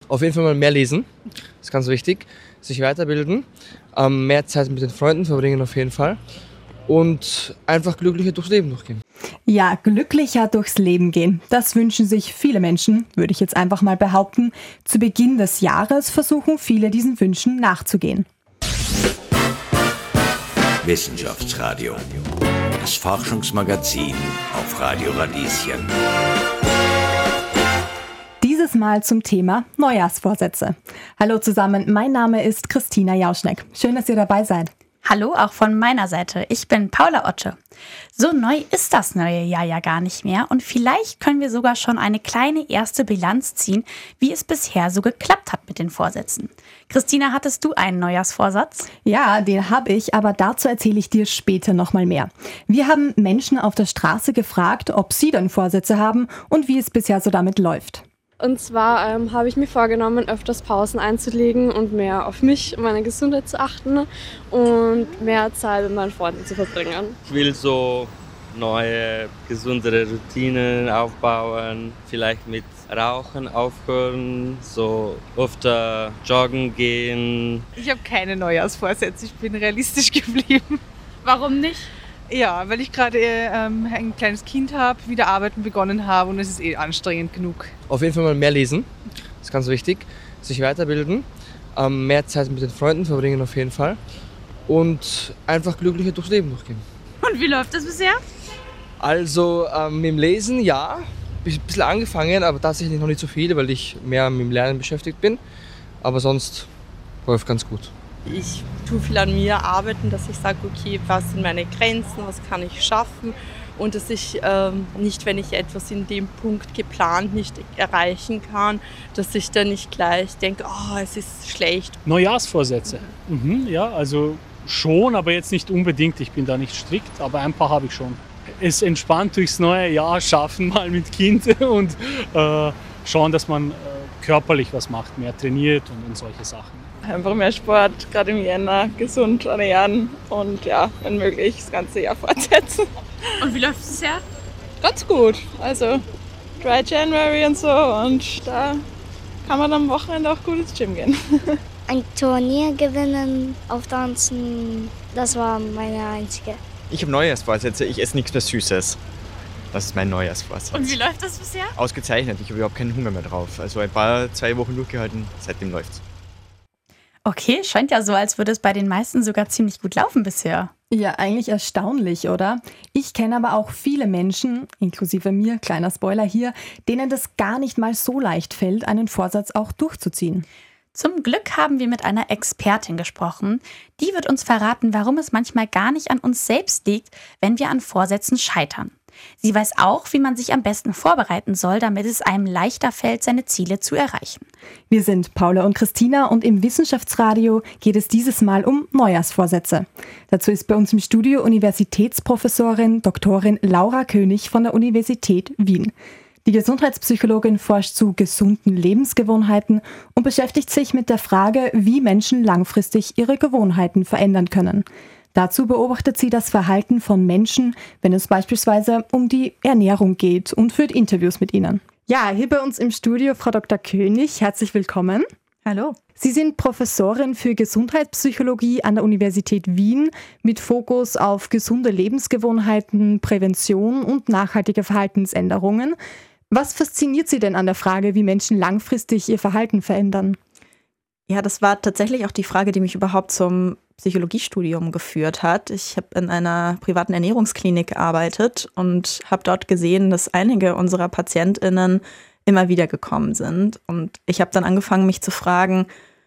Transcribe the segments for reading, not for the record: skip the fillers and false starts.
Auf jeden Fall mal mehr lesen, das ist ganz wichtig. Sich weiterbilden, mehr Zeit mit den Freunden verbringen auf jeden Fall und einfach glücklicher durchs Leben durchgehen. Ja, glücklicher durchs Leben gehen. Das wünschen sich viele Menschen, würde ich jetzt einfach mal behaupten. Zu Beginn des Jahres versuchen viele diesen Wünschen nachzugehen. Wissenschaftsradio. Das Forschungsmagazin auf Radio Radieschen. Dieses Mal zum Thema Neujahrsvorsätze. Hallo zusammen, mein Name ist Christina Jauschneck. Schön, dass ihr dabei seid. Hallo, auch von meiner Seite. Ich bin Paula Otte. So neu ist das neue Jahr ja gar nicht mehr und vielleicht können wir sogar schon eine kleine erste Bilanz ziehen, wie es bisher so geklappt hat mit den Vorsätzen. Christina, hattest du einen Neujahrsvorsatz? Ja, den habe ich, aber dazu erzähle ich dir später nochmal mehr. Wir haben Menschen auf der Straße gefragt, ob sie denn Vorsätze haben und wie es bisher so damit läuft. Und zwar habe ich mir vorgenommen, öfters Pausen einzulegen und mehr auf mich und meine Gesundheit zu achten und mehr Zeit mit meinen Freunden zu verbringen. Ich will so neue, gesundere Routinen aufbauen, vielleicht mit Rauchen aufhören, so öfter joggen gehen. Ich habe keine Neujahrsvorsätze, ich bin realistisch geblieben. Warum nicht? Ja, weil ich gerade ein kleines Kind habe, wieder arbeiten begonnen habe und es ist anstrengend genug. Auf jeden Fall mal mehr lesen, das ist ganz wichtig. Sich weiterbilden, mehr Zeit mit den Freunden verbringen auf jeden Fall und einfach glücklicher durchs Leben durchgehen. Und wie läuft das bisher? Also mit dem Lesen, ja, ein bisschen angefangen, aber tatsächlich noch nicht so viel, weil ich mehr mit dem Lernen beschäftigt bin. Aber sonst läuft ganz gut. Ich tue viel an mir arbeiten, dass ich sage, okay, was sind meine Grenzen, was kann ich schaffen und dass ich nicht, wenn ich etwas in dem Punkt geplant nicht erreichen kann, dass ich dann nicht gleich denke, oh, es ist schlecht. Neujahrsvorsätze, ja, also schon, aber jetzt nicht unbedingt, ich bin da nicht strikt, aber ein paar habe ich schon. Es entspannt durchs neue Jahr schaffen, mal mit Kind und schauen, dass man körperlich was macht, mehr trainiert und solche Sachen. Einfach mehr Sport, gerade im Jänner, gesund ernähren und ja, wenn möglich das ganze Jahr fortsetzen. Und wie läuft es bisher? Ganz gut, also Dry January und so und da kann man am Wochenende auch gut ins Gym gehen. Ein Turnier gewinnen, auftanzen, das war meine einzige. Ich habe Neujahrsvorsätze, ich esse nichts mehr Süßes. Das ist mein Neujahrsvorsatz. Und wie läuft das bisher? Ausgezeichnet, ich habe überhaupt keinen Hunger mehr drauf. Also 2 Wochen durchgehalten, seitdem läuft's. Okay, scheint ja so, als würde es bei den meisten sogar ziemlich gut laufen bisher. Ja, eigentlich erstaunlich, oder? Ich kenne aber auch viele Menschen, inklusive mir, kleiner Spoiler hier, denen das gar nicht mal so leicht fällt, einen Vorsatz auch durchzuziehen. Zum Glück haben wir mit einer Expertin gesprochen. Die wird uns verraten, warum es manchmal gar nicht an uns selbst liegt, wenn wir an Vorsätzen scheitern. Sie weiß auch, wie man sich am besten vorbereiten soll, damit es einem leichter fällt, seine Ziele zu erreichen. Wir sind Paula und Christina und im Wissenschaftsradio geht es dieses Mal um Neujahrsvorsätze. Dazu ist bei uns im Studio Universitätsprofessorin Doktorin Laura König von der Universität Wien. Die Gesundheitspsychologin forscht zu gesunden Lebensgewohnheiten und beschäftigt sich mit der Frage, wie Menschen langfristig ihre Gewohnheiten verändern können. Dazu beobachtet sie das Verhalten von Menschen, wenn es beispielsweise um die Ernährung geht und führt Interviews mit ihnen. Ja, hier bei uns im Studio Frau Dr. König, herzlich willkommen. Hallo. Sie sind Professorin für Gesundheitspsychologie an der Universität Wien mit Fokus auf gesunde Lebensgewohnheiten, Prävention und nachhaltige Verhaltensänderungen. Was fasziniert Sie denn an der Frage, wie Menschen langfristig ihr Verhalten verändern? Ja, das war tatsächlich auch die Frage, die mich überhaupt zum Psychologiestudium geführt hat. Ich habe in einer privaten Ernährungsklinik gearbeitet und habe dort gesehen, dass einige unserer PatientInnen immer wieder gekommen sind. Und ich habe dann angefangen, mich zu fragen,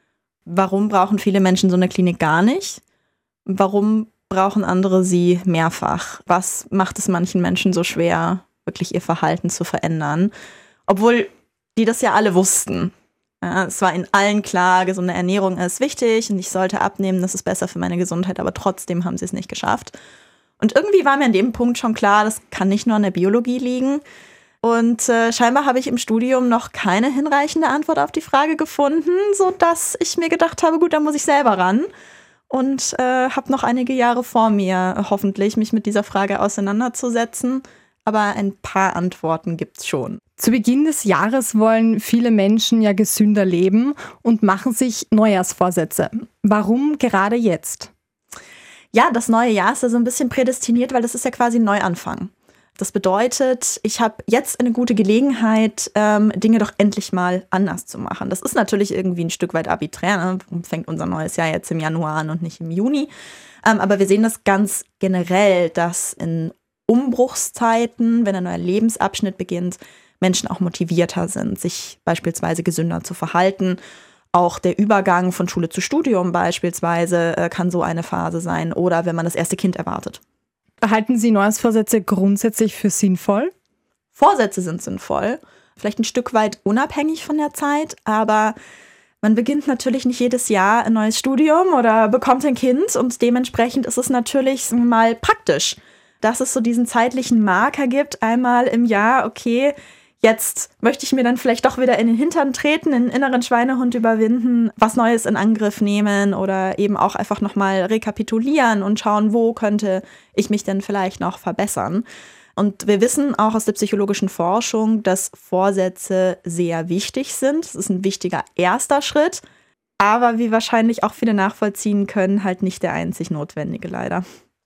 warum brauchen viele Menschen so eine Klinik gar nicht? Warum brauchen andere sie mehrfach? Was macht es manchen Menschen so schwer, wirklich ihr Verhalten zu verändern? Obwohl die das ja alle wussten. Ja, es war in allen klar, gesunde Ernährung ist wichtig und ich sollte abnehmen, das ist besser für meine Gesundheit, aber trotzdem haben sie es nicht geschafft. Und irgendwie war mir an dem Punkt schon klar, das kann nicht nur an der Biologie liegen. Und scheinbar habe ich im Studium noch keine hinreichende Antwort auf die Frage gefunden, sodass ich mir gedacht habe, gut, da muss ich selber ran. Und habe noch einige Jahre vor mir, hoffentlich, mich mit dieser Frage auseinanderzusetzen. Aber ein paar Antworten gibt's schon. Zu Beginn des Jahres wollen viele Menschen ja gesünder leben und machen sich Neujahrsvorsätze. Warum gerade jetzt? Ja, das neue Jahr ist ja so ein bisschen prädestiniert, weil das ist ja quasi ein Neuanfang. Das bedeutet, ich habe jetzt eine gute Gelegenheit, Dinge doch endlich mal anders zu machen. Das ist natürlich irgendwie ein Stück weit arbiträr. Ne? Fängt unser neues Jahr jetzt im Januar an und nicht im Juni. Aber wir sehen das ganz generell, dass in Umbruchszeiten, wenn ein neuer Lebensabschnitt beginnt, Menschen auch motivierter sind, sich beispielsweise gesünder zu verhalten. Auch der Übergang von Schule zu Studium beispielsweise kann so eine Phase sein oder wenn man das erste Kind erwartet. Halten Sie Neujahrsvorsätze grundsätzlich für sinnvoll? Vorsätze sind sinnvoll, vielleicht ein Stück weit unabhängig von der Zeit, aber man beginnt natürlich nicht jedes Jahr ein neues Studium oder bekommt ein Kind und dementsprechend ist es natürlich mal praktisch, dass es so diesen zeitlichen Marker gibt, einmal im Jahr, okay, jetzt möchte ich mir dann vielleicht doch wieder in den Hintern treten, den inneren Schweinehund überwinden, was Neues in Angriff nehmen oder eben auch einfach nochmal rekapitulieren und schauen, wo könnte ich mich denn vielleicht noch verbessern. Und wir wissen auch aus der psychologischen Forschung, dass Vorsätze sehr wichtig sind. Es ist ein wichtiger erster Schritt, aber wie wahrscheinlich auch viele nachvollziehen können, halt nicht der einzig notwendige leider.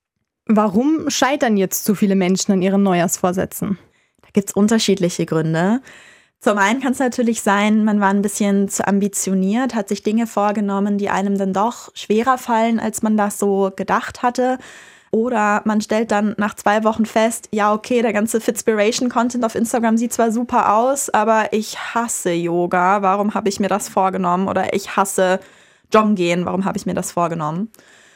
Warum scheitern jetzt so viele Menschen an ihren Neujahrsvorsätzen? Da gibt es unterschiedliche Gründe. Zum einen kann es natürlich sein, man war ein bisschen zu ambitioniert, hat sich Dinge vorgenommen, die einem dann doch schwerer fallen, als man das so gedacht hatte. Oder man stellt dann nach 2 Wochen fest, ja okay, der ganze Fitspiration-Content auf Instagram sieht zwar super aus, aber ich hasse Yoga, warum habe ich mir das vorgenommen? Oder ich hasse Joggen gehen, warum habe ich mir das vorgenommen?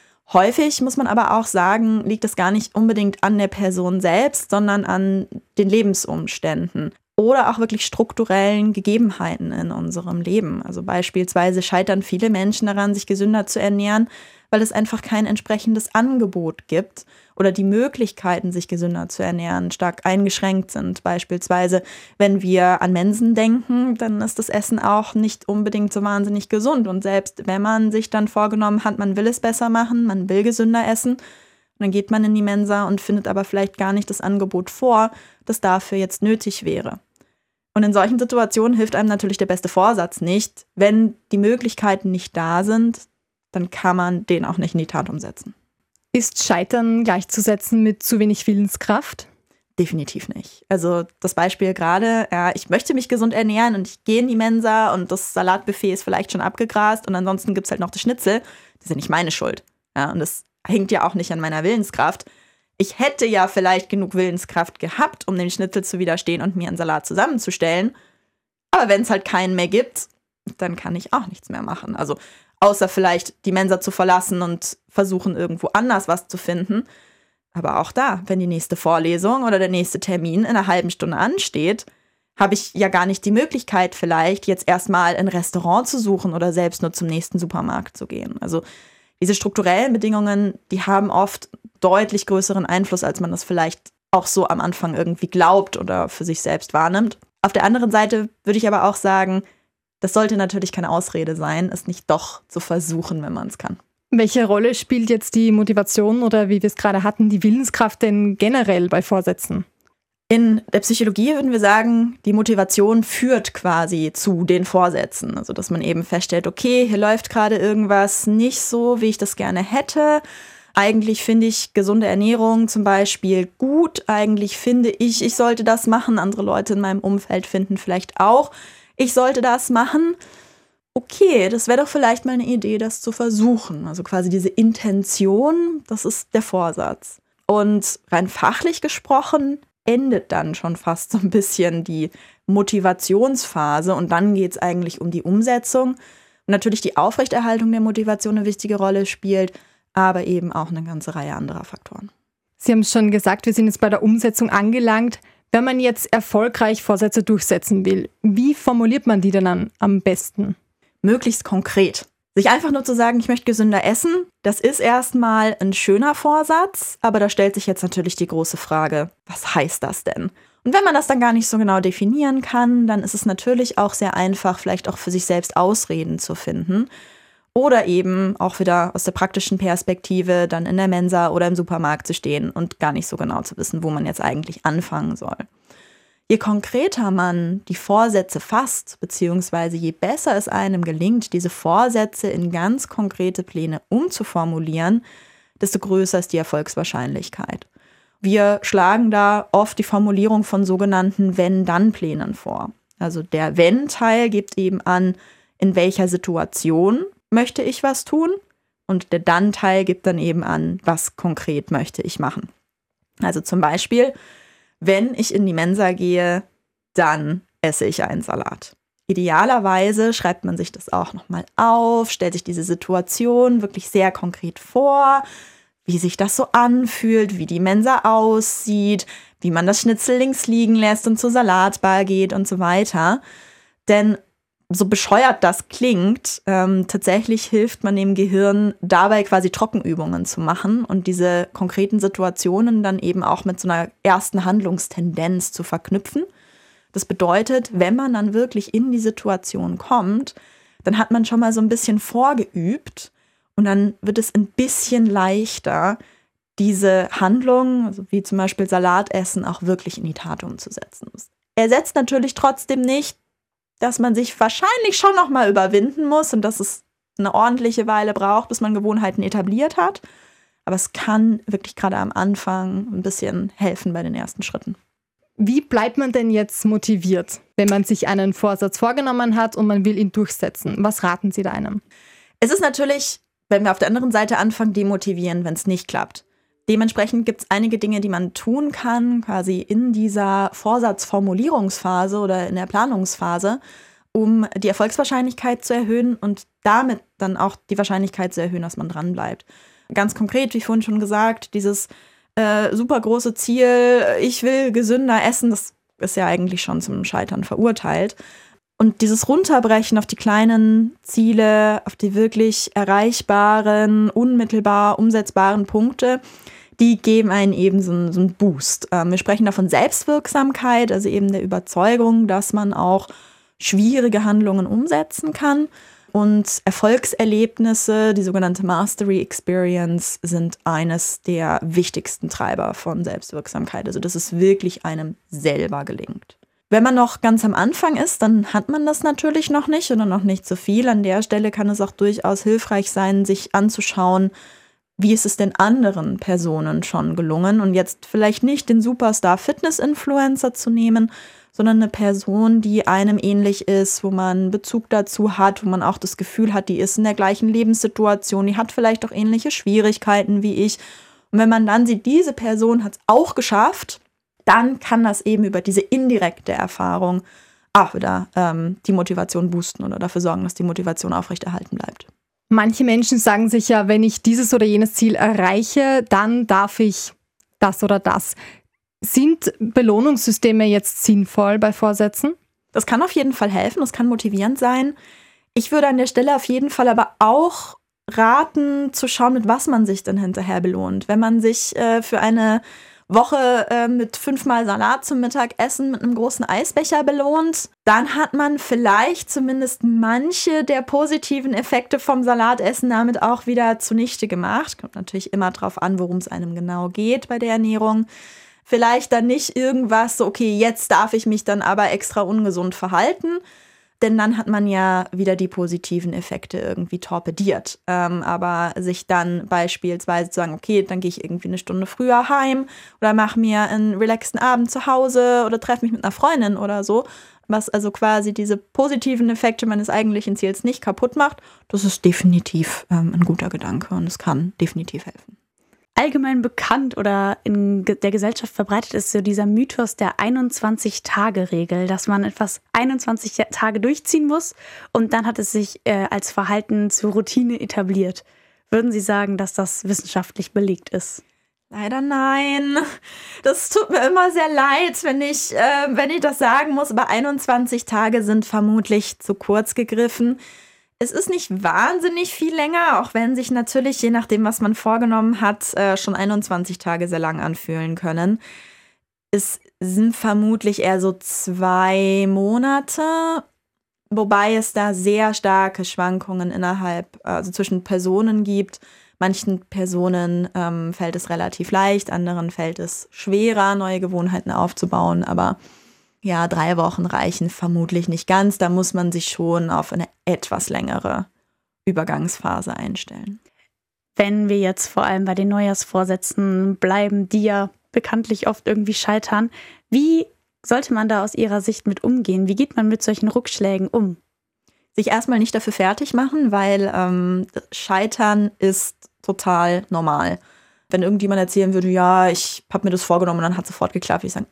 Häufig muss man aber auch sagen, liegt es gar nicht unbedingt an der Person selbst, sondern an den Lebensumständen oder auch wirklich strukturellen Gegebenheiten in unserem Leben. Also beispielsweise scheitern viele Menschen daran, sich gesünder zu ernähren, weil es einfach kein entsprechendes Angebot gibt oder die Möglichkeiten, sich gesünder zu ernähren, stark eingeschränkt sind. Beispielsweise, wenn wir an Mensen denken, dann ist das Essen auch nicht unbedingt so wahnsinnig gesund. Und selbst wenn man sich dann vorgenommen hat, man will es besser machen, man will gesünder essen, dann geht man in die Mensa und findet aber vielleicht gar nicht das Angebot vor, das dafür jetzt nötig wäre. Und in solchen Situationen hilft einem natürlich der beste Vorsatz nicht. Wenn die Möglichkeiten nicht da sind, dann kann man den auch nicht in die Tat umsetzen. Ist Scheitern gleichzusetzen mit zu wenig Willenskraft? Definitiv nicht. Also das Beispiel gerade, ja, ich möchte mich gesund ernähren und ich gehe in die Mensa und das Salatbuffet ist vielleicht schon abgegrast und ansonsten gibt es halt noch das Schnitzel. Das ist ja nicht meine Schuld. Ja, und das hängt ja auch nicht an meiner Willenskraft. Ich hätte ja vielleicht genug Willenskraft gehabt, um dem Schnitzel zu widerstehen und mir einen Salat zusammenzustellen. Aber wenn es halt keinen mehr gibt, dann kann ich auch nichts mehr machen. Also außer vielleicht die Mensa zu verlassen und versuchen, irgendwo anders was zu finden. Aber auch da, wenn die nächste Vorlesung oder der nächste Termin in einer halben Stunde ansteht, habe ich ja gar nicht die Möglichkeit, vielleicht jetzt erstmal ein Restaurant zu suchen oder selbst nur zum nächsten Supermarkt zu gehen. Also diese strukturellen Bedingungen, die haben oft deutlich größeren Einfluss, als man das vielleicht auch so am Anfang irgendwie glaubt oder für sich selbst wahrnimmt. Auf der anderen Seite würde ich aber auch sagen, das sollte natürlich keine Ausrede sein, es nicht doch zu versuchen, wenn man es kann. Welche Rolle spielt jetzt die Motivation oder wie wir es gerade hatten, die Willenskraft denn generell bei Vorsätzen? In der Psychologie würden wir sagen, die Motivation führt quasi zu den Vorsätzen. Also dass man eben feststellt, okay, hier läuft gerade irgendwas nicht so, wie ich das gerne hätte. Eigentlich finde ich gesunde Ernährung zum Beispiel gut. Eigentlich finde ich sollte das machen. Andere Leute in meinem Umfeld finden vielleicht auch, ich sollte das machen. Okay, das wäre doch vielleicht mal eine Idee, das zu versuchen. Also quasi diese Intention, das ist der Vorsatz. Und rein fachlich gesprochen endet dann schon fast so ein bisschen die Motivationsphase und dann geht es eigentlich um die Umsetzung. Und natürlich die Aufrechterhaltung der Motivation eine wichtige Rolle spielt, aber eben auch eine ganze Reihe anderer Faktoren. Sie haben es schon gesagt, wir sind jetzt bei der Umsetzung angelangt. Wenn man jetzt erfolgreich Vorsätze durchsetzen will, wie formuliert man die denn dann am besten? Möglichst konkret. Sich einfach nur zu sagen, ich möchte gesünder essen, das ist erstmal ein schöner Vorsatz, aber da stellt sich jetzt natürlich die große Frage, was heißt das denn? Und wenn man das dann gar nicht so genau definieren kann, dann ist es natürlich auch sehr einfach, vielleicht auch für sich selbst Ausreden zu finden. Oder eben auch wieder aus der praktischen Perspektive dann in der Mensa oder im Supermarkt zu stehen und gar nicht so genau zu wissen, wo man jetzt eigentlich anfangen soll. Je konkreter man die Vorsätze fasst, beziehungsweise je besser es einem gelingt, diese Vorsätze in ganz konkrete Pläne umzuformulieren, desto größer ist die Erfolgswahrscheinlichkeit. Wir schlagen da oft die Formulierung von sogenannten Wenn-Dann-Plänen vor. Also der Wenn-Teil gibt eben an, in welcher Situation möchte ich was tun, und der Dann-Teil gibt dann eben an, was konkret möchte ich machen. Also zum Beispiel, wenn ich in die Mensa gehe, dann esse ich einen Salat. Idealerweise schreibt man sich das auch nochmal auf, stellt sich diese Situation wirklich sehr konkret vor, wie sich das so anfühlt, wie die Mensa aussieht, wie man das Schnitzel links liegen lässt und zur Salatbar geht und so weiter. Denn so bescheuert das klingt, tatsächlich hilft man dem Gehirn dabei, quasi Trockenübungen zu machen und diese konkreten Situationen dann eben auch mit so einer ersten Handlungstendenz zu verknüpfen. Das bedeutet, wenn man dann wirklich in die Situation kommt, dann hat man schon mal so ein bisschen vorgeübt und dann wird es ein bisschen leichter, diese Handlung, also wie zum Beispiel Salat essen, auch wirklich in die Tat umzusetzen. Das ersetzt natürlich trotzdem nicht, dass man sich wahrscheinlich schon noch mal überwinden muss und dass es eine ordentliche Weile braucht, bis man Gewohnheiten etabliert hat. Aber es kann wirklich gerade am Anfang ein bisschen helfen bei den ersten Schritten. Wie bleibt man denn jetzt motiviert, wenn man sich einen Vorsatz vorgenommen hat und man will ihn durchsetzen? Was raten Sie da einem? Es ist natürlich, wenn wir auf der anderen Seite anfangen, demotivierend, wenn es nicht klappt. Dementsprechend gibt es einige Dinge, die man tun kann, quasi in dieser Vorsatzformulierungsphase oder in der Planungsphase, um die Erfolgswahrscheinlichkeit zu erhöhen und damit dann auch die Wahrscheinlichkeit zu erhöhen, dass man dranbleibt. Ganz konkret, wie vorhin schon gesagt, dieses super große Ziel, ich will gesünder essen, das ist ja eigentlich schon zum Scheitern verurteilt. Und dieses Runterbrechen auf die kleinen Ziele, auf die wirklich erreichbaren, unmittelbar umsetzbaren Punkte, die geben einen eben so einen Boost. Wir sprechen da von Selbstwirksamkeit, also eben der Überzeugung, dass man auch schwierige Handlungen umsetzen kann. Und Erfolgserlebnisse, die sogenannte Mastery Experience, sind eines der wichtigsten Treiber von Selbstwirksamkeit. Also dass es wirklich einem selber gelingt. Wenn man noch ganz am Anfang ist, dann hat man das natürlich noch nicht oder noch nicht so viel. An der Stelle kann es auch durchaus hilfreich sein, sich anzuschauen, wie ist es denn anderen Personen schon gelungen und jetzt vielleicht nicht den Superstar-Fitness-Influencer zu nehmen, sondern eine Person, die einem ähnlich ist, wo man Bezug dazu hat, wo man auch das Gefühl hat, die ist in der gleichen Lebenssituation, die hat vielleicht auch ähnliche Schwierigkeiten wie ich. Und wenn man dann sieht, diese Person hat es auch geschafft, dann kann das eben über diese indirekte Erfahrung auch wieder die Motivation boosten oder dafür sorgen, dass die Motivation aufrechterhalten bleibt. Manche Menschen sagen sich ja, wenn ich dieses oder jenes Ziel erreiche, dann darf ich das oder das. Sind Belohnungssysteme jetzt sinnvoll bei Vorsätzen? Das kann auf jeden Fall helfen, das kann motivierend sein. Ich würde an der Stelle auf jeden Fall aber auch raten, zu schauen, mit was man sich dann hinterher belohnt. Wenn man sich für eine Woche mit 5-mal Salat zum Mittagessen mit einem großen Eisbecher belohnt, dann hat man vielleicht zumindest manche der positiven Effekte vom Salatessen damit auch wieder zunichte gemacht. Kommt natürlich immer drauf an, worum es einem genau geht bei der Ernährung. Vielleicht dann nicht irgendwas so, okay, jetzt darf ich mich dann aber extra ungesund verhalten, denn dann hat man ja wieder die positiven Effekte irgendwie torpediert. Aber sich dann beispielsweise zu sagen, okay, dann gehe ich irgendwie eine Stunde früher heim oder mache mir einen relaxten Abend zu Hause oder treffe mich mit einer Freundin oder so, was also quasi diese positiven Effekte meines eigentlichen Ziels nicht kaputt macht, das ist definitiv ein guter Gedanke und es kann definitiv helfen. Allgemein bekannt oder in der Gesellschaft verbreitet ist so dieser Mythos der 21-Tage-Regel, dass man etwas 21 Tage durchziehen muss und dann hat es sich als Verhalten zur Routine etabliert. Würden Sie sagen, dass das wissenschaftlich belegt ist? Leider nein. Das tut mir immer sehr leid, wenn ich das sagen muss, aber 21 Tage sind vermutlich zu kurz gegriffen. Es ist nicht wahnsinnig viel länger, auch wenn sich natürlich, je nachdem, was man vorgenommen hat, schon 21 Tage sehr lang anfühlen können. Es sind vermutlich eher so 2 Monate, wobei es da sehr starke Schwankungen also zwischen Personen gibt. Manchen Personen fällt es relativ leicht, anderen fällt es schwerer, neue Gewohnheiten aufzubauen, aber Ja, 3 Wochen reichen vermutlich nicht ganz. Da muss man sich schon auf eine etwas längere Übergangsphase einstellen. Wenn wir jetzt vor allem bei den Neujahrsvorsätzen bleiben, die ja bekanntlich oft irgendwie scheitern, wie sollte man da aus Ihrer Sicht mit umgehen? Wie geht man mit solchen Rückschlägen um? Sich erstmal nicht dafür fertig machen, weil Scheitern ist total normal. Wenn irgendjemand erzählen würde, ja, ich habe mir das vorgenommen und dann hat es sofort geklappt, würde ich sagen,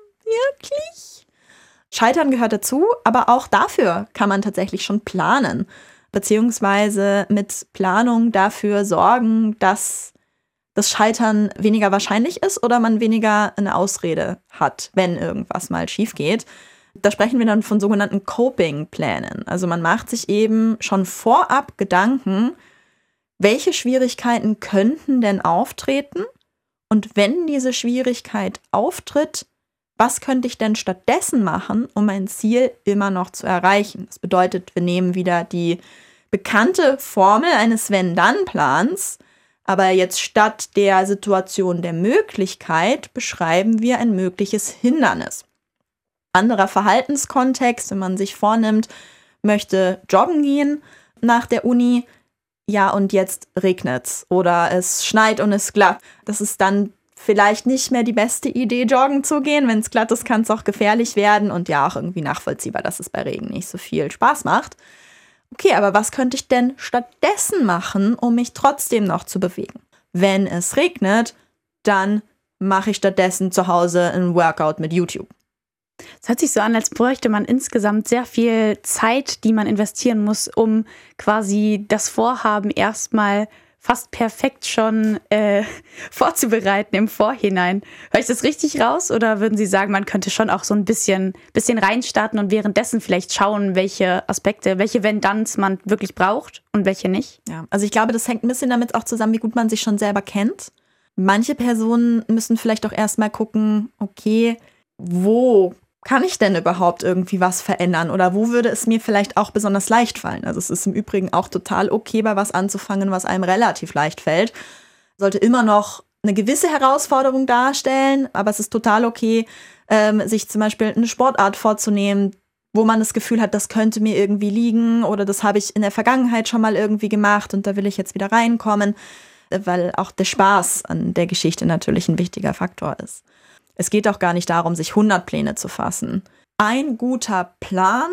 wirklich? Scheitern gehört dazu, aber auch dafür kann man tatsächlich schon planen, beziehungsweise mit Planung dafür sorgen, dass das Scheitern weniger wahrscheinlich ist oder man weniger eine Ausrede hat, wenn irgendwas mal schief geht. Da sprechen wir dann von sogenannten Coping-Plänen. Also man macht sich eben schon vorab Gedanken, welche Schwierigkeiten könnten denn auftreten? Und wenn diese Schwierigkeit auftritt, was könnte ich denn stattdessen machen, um mein Ziel immer noch zu erreichen? Das bedeutet, wir nehmen wieder die bekannte Formel eines Wenn-Dann-Plans, aber jetzt statt der Situation der Möglichkeit beschreiben wir ein mögliches Hindernis. Anderer Verhaltenskontext, wenn man sich vornimmt, möchte joggen gehen nach der Uni, ja und jetzt regnet's oder es schneit und es glatt. Das ist dann vielleicht nicht mehr die beste Idee, joggen zu gehen. Wenn es glatt ist, kann es auch gefährlich werden und ja auch irgendwie nachvollziehbar, dass es bei Regen nicht so viel Spaß macht. Okay, aber was könnte ich denn stattdessen machen, um mich trotzdem noch zu bewegen? Wenn es regnet, dann mache ich stattdessen zu Hause ein Workout mit YouTube. Es hört sich so an, als bräuchte man insgesamt sehr viel Zeit, die man investieren muss, um quasi das Vorhaben erstmal fast perfekt schon vorzubereiten im Vorhinein. Höre ich das richtig raus oder würden Sie sagen, man könnte schon auch so ein bisschen reinstarten und währenddessen vielleicht schauen, welche Aspekte, welche Wenn-Danns man wirklich braucht und welche nicht? Ja, also ich glaube, das hängt ein bisschen damit auch zusammen, wie gut man sich schon selber kennt. Manche Personen müssen vielleicht auch erstmal gucken, okay, wo kann ich denn überhaupt irgendwie was verändern oder wo würde es mir vielleicht auch besonders leicht fallen? Also es ist im Übrigen auch total okay, bei was anzufangen, was einem relativ leicht fällt. Sollte immer noch eine gewisse Herausforderung darstellen, aber es ist total okay, sich zum Beispiel eine Sportart vorzunehmen, wo man das Gefühl hat, das könnte mir irgendwie liegen oder das habe ich in der Vergangenheit schon mal irgendwie gemacht und da will ich jetzt wieder reinkommen, weil auch der Spaß an der Geschichte natürlich ein wichtiger Faktor ist. Es geht auch gar nicht darum, sich 100 Pläne zu fassen. Ein guter Plan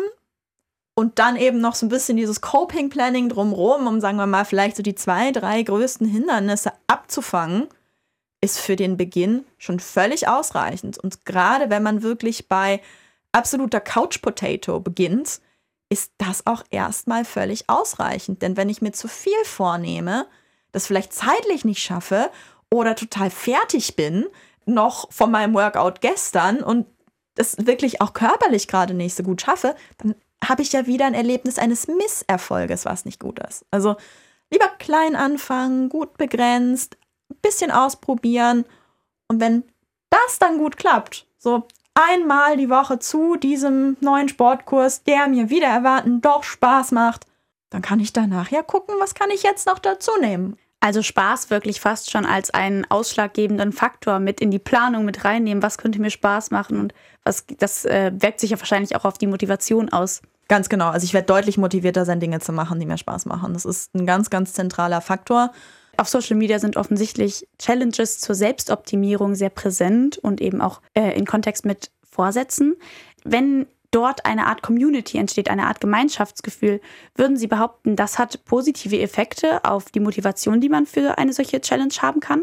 und dann eben noch so ein bisschen dieses Coping-Planning drumherum, um, sagen wir mal, vielleicht so die 2, 3 größten Hindernisse abzufangen, ist für den Beginn schon völlig ausreichend. Und gerade wenn man wirklich bei absoluter Couch-Potato beginnt, ist das auch erstmal völlig ausreichend. Denn wenn ich mir zu viel vornehme, das vielleicht zeitlich nicht schaffe oder total fertig bin, noch von meinem Workout gestern und das wirklich auch körperlich gerade nicht so gut schaffe, dann habe ich ja wieder ein Erlebnis eines Misserfolges, was nicht gut ist. Also lieber klein anfangen, gut begrenzt, ein bisschen ausprobieren und wenn das dann gut klappt, so einmal die Woche zu diesem neuen Sportkurs, der mir wieder erwarten doch Spaß macht, dann kann ich danach ja gucken, was kann ich jetzt noch dazu nehmen. Also Spaß wirklich fast schon als einen ausschlaggebenden Faktor mit in die Planung mit reinnehmen. Was könnte mir Spaß machen und das wirkt sich ja wahrscheinlich auch auf die Motivation aus. Ganz genau. Also ich werde deutlich motivierter sein, Dinge zu machen, die mir Spaß machen. Das ist ein ganz, ganz zentraler Faktor. Auf Social Media sind offensichtlich Challenges zur Selbstoptimierung sehr präsent und eben auch in Kontext mit Vorsätzen. Wenn dort eine Art Community entsteht, eine Art Gemeinschaftsgefühl, würden Sie behaupten, das hat positive Effekte auf die Motivation, die man für eine solche Challenge haben kann?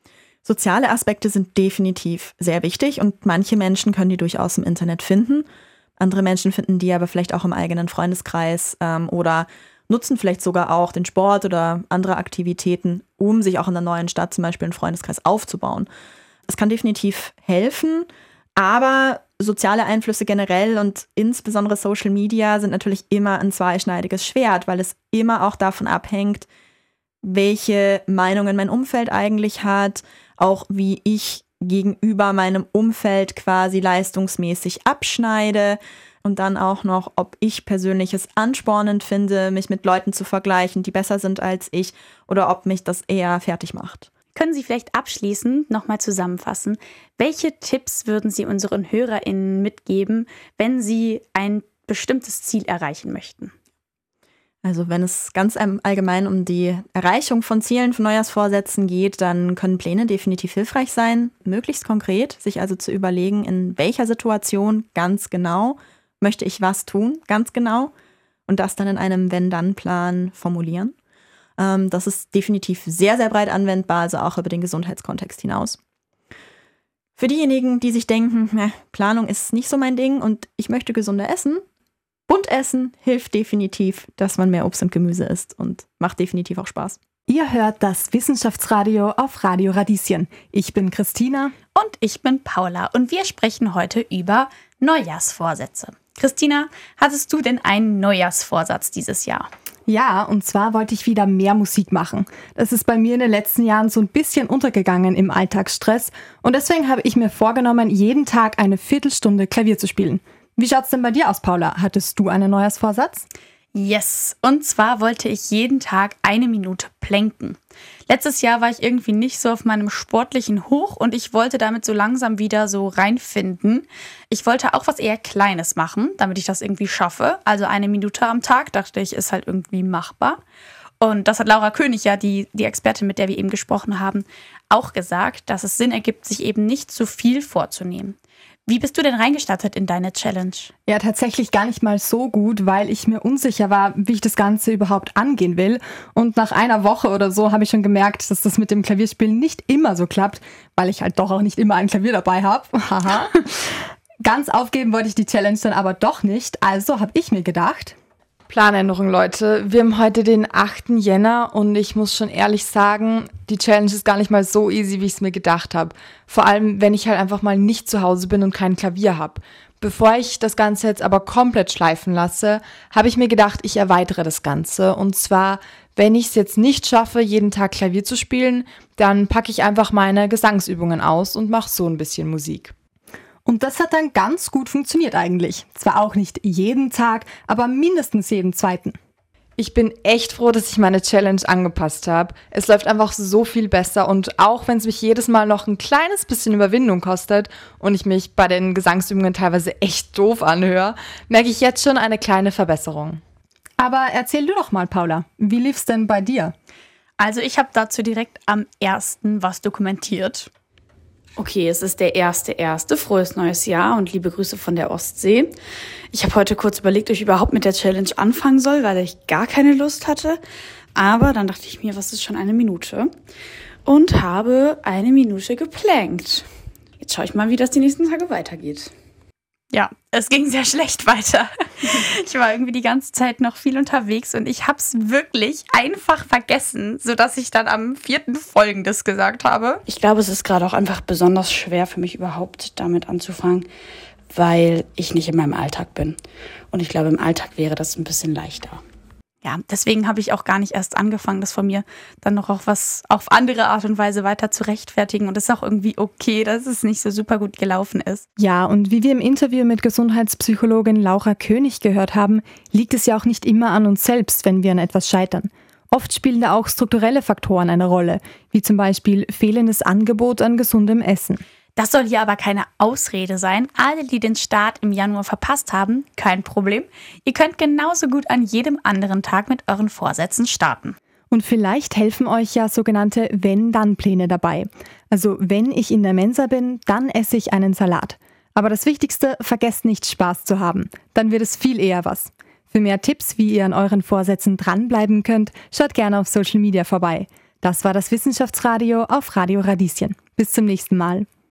Soziale Aspekte sind definitiv sehr wichtig und manche Menschen können die durchaus im Internet finden. Andere Menschen finden die aber vielleicht auch im eigenen Freundeskreis oder nutzen vielleicht sogar auch den Sport oder andere Aktivitäten, um sich auch in der neuen Stadt zum Beispiel einen Freundeskreis aufzubauen. Es kann definitiv helfen, aber soziale Einflüsse generell und insbesondere Social Media sind natürlich immer ein zweischneidiges Schwert, weil es immer auch davon abhängt, welche Meinungen mein Umfeld eigentlich hat, auch wie ich gegenüber meinem Umfeld quasi leistungsmäßig abschneide und dann auch noch, ob ich persönlich es anspornend finde, mich mit Leuten zu vergleichen, die besser sind als ich oder ob mich das eher fertig macht. Können Sie vielleicht abschließend nochmal zusammenfassen, welche Tipps würden Sie unseren HörerInnen mitgeben, wenn sie ein bestimmtes Ziel erreichen möchten? Also wenn es ganz allgemein um die Erreichung von Zielen, von Neujahrsvorsätzen geht, dann können Pläne definitiv hilfreich sein, möglichst konkret, sich also zu überlegen, in welcher Situation ganz genau möchte ich was tun, ganz genau, und das dann in einem Wenn-Dann-Plan formulieren. Das ist definitiv sehr, sehr breit anwendbar, also auch über den Gesundheitskontext hinaus. Für diejenigen, die sich denken, Planung ist nicht so mein Ding und ich möchte gesünder essen, bunt essen hilft definitiv, dass man mehr Obst und Gemüse isst und macht definitiv auch Spaß. Ihr hört das Wissenschaftsradio auf Radio Radieschen. Ich bin Christina. Und ich bin Paula und wir sprechen heute über Neujahrsvorsätze. Christina, hattest du denn einen Neujahrsvorsatz dieses Jahr? Ja, und zwar wollte ich wieder mehr Musik machen. Das ist bei mir in den letzten Jahren so ein bisschen untergegangen im Alltagsstress. Und deswegen habe ich mir vorgenommen, jeden Tag eine Viertelstunde Klavier zu spielen. Wie schaut's denn bei dir aus, Paula? Hattest du einen Neujahrsvorsatz? Yes, und zwar wollte ich jeden Tag 1 Minute planken. Letztes Jahr war ich irgendwie nicht so auf meinem sportlichen Hoch und ich wollte damit so langsam wieder so reinfinden. Ich wollte auch was eher Kleines machen, damit ich das irgendwie schaffe. Also 1 Minute am Tag, dachte ich, ist halt irgendwie machbar. Und das hat Laura König, ja die Expertin, mit der wir eben gesprochen haben, auch gesagt, dass es Sinn ergibt, sich eben nicht zu viel vorzunehmen. Wie bist du denn reingestartet in deine Challenge? Ja, tatsächlich gar nicht mal so gut, weil ich mir unsicher war, wie ich das Ganze überhaupt angehen will. Und nach einer Woche oder so habe ich schon gemerkt, dass das mit dem Klavierspielen nicht immer so klappt, weil ich halt doch auch nicht immer ein Klavier dabei habe. Haha. Ganz aufgeben wollte ich die Challenge dann aber doch nicht. Also habe ich mir gedacht... Planänderung, Leute. Wir haben heute den 8. Jänner und ich muss schon ehrlich sagen, die Challenge ist gar nicht mal so easy, wie ich es mir gedacht habe. Vor allem, wenn ich halt einfach mal nicht zu Hause bin und kein Klavier habe. Bevor ich das Ganze jetzt aber komplett schleifen lasse, habe ich mir gedacht, ich erweitere das Ganze. Und zwar, wenn ich es jetzt nicht schaffe, jeden Tag Klavier zu spielen, dann packe ich einfach meine Gesangsübungen aus und mache so ein bisschen Musik. Und das hat dann ganz gut funktioniert eigentlich. Zwar auch nicht jeden Tag, aber mindestens jeden zweiten. Ich bin echt froh, dass ich meine Challenge angepasst habe. Es läuft einfach so viel besser und auch wenn es mich jedes Mal noch ein kleines bisschen Überwindung kostet und ich mich bei den Gesangsübungen teilweise echt doof anhöre, merke ich jetzt schon eine kleine Verbesserung. Aber erzähl du doch mal, Paula, wie lief's denn bei dir? Also ich habe dazu direkt am 1. was dokumentiert. Okay, es ist der 1.1. Frohes neues Jahr und liebe Grüße von der Ostsee. Ich habe heute kurz überlegt, ob ich überhaupt mit der Challenge anfangen soll, weil ich gar keine Lust hatte. Aber dann dachte ich mir, was ist schon 1 Minute? Und habe 1 Minute geplankt. Jetzt schaue ich mal, wie das die nächsten Tage weitergeht. Ja, es ging sehr schlecht weiter. Ich war irgendwie die ganze Zeit noch viel unterwegs und ich habe es wirklich einfach vergessen, sodass ich dann am 4. Folgendes gesagt habe. Ich glaube, es ist gerade auch einfach besonders schwer für mich überhaupt damit anzufangen, weil ich nicht in meinem Alltag bin. Und ich glaube, im Alltag wäre das ein bisschen leichter. Ja, deswegen habe ich auch gar nicht erst angefangen, das von mir dann noch auch was auf andere Art und Weise weiter zu rechtfertigen. Und es ist auch irgendwie okay, dass es nicht so super gut gelaufen ist. Ja, und wie wir im Interview mit Gesundheitspsychologin Laura König gehört haben, liegt es ja auch nicht immer an uns selbst, wenn wir an etwas scheitern. Oft spielen da auch strukturelle Faktoren eine Rolle, wie zum Beispiel fehlendes Angebot an gesundem Essen. Das soll hier aber keine Ausrede sein. Alle, die den Start im Januar verpasst haben, kein Problem. Ihr könnt genauso gut an jedem anderen Tag mit euren Vorsätzen starten. Und vielleicht helfen euch ja sogenannte Wenn-Dann-Pläne dabei. Also wenn ich in der Mensa bin, dann esse ich einen Salat. Aber das Wichtigste, vergesst nicht Spaß zu haben. Dann wird es viel eher was. Für mehr Tipps, wie ihr an euren Vorsätzen dranbleiben könnt, schaut gerne auf Social Media vorbei. Das war das Wissenschaftsradio auf Radio Radieschen. Bis zum nächsten Mal.